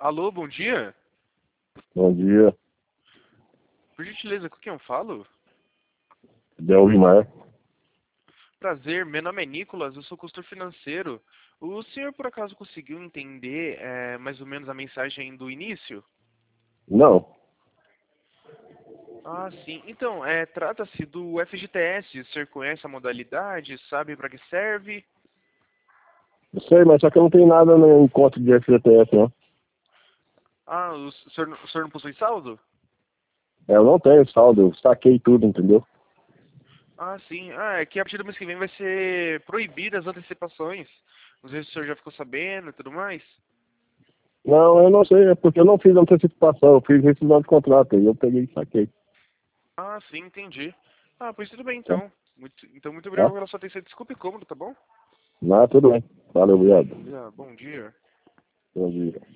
Alô, bom dia. Bom dia, Por gentileza, com quem eu falo? Delvimar. Prazer, meu nome é Nicolas, eu sou consultor financeiro. O senhor por acaso conseguiu entender mais ou menos a mensagem do início? Não, Ah, sim. Então, trata-se do FGTS. O senhor conhece a modalidade? Sabe para que serve? eu sei, mas só que eu não tenho nada no encontro de FGTS, não. Ah, o senhor não possui saldo? Eu não tenho saldo, eu saquei tudo, entendeu? Ah, sim. Ah, é que a partir do mês que vem vai ser proibidas as antecipações. Não sei se o senhor já ficou sabendo e tudo mais. Não, eu não sei, é porque eu não fiz antecipação, eu fiz rescisão de contrato, aí eu peguei e saquei. Ah, sim, entendi. Ah, pois tudo bem Tá? então. Muito Tá? obrigado pela sua atenção. Desculpe incômodo, tá bom? Não, tudo bem. Valeu, obrigado. Bom dia. Bom dia.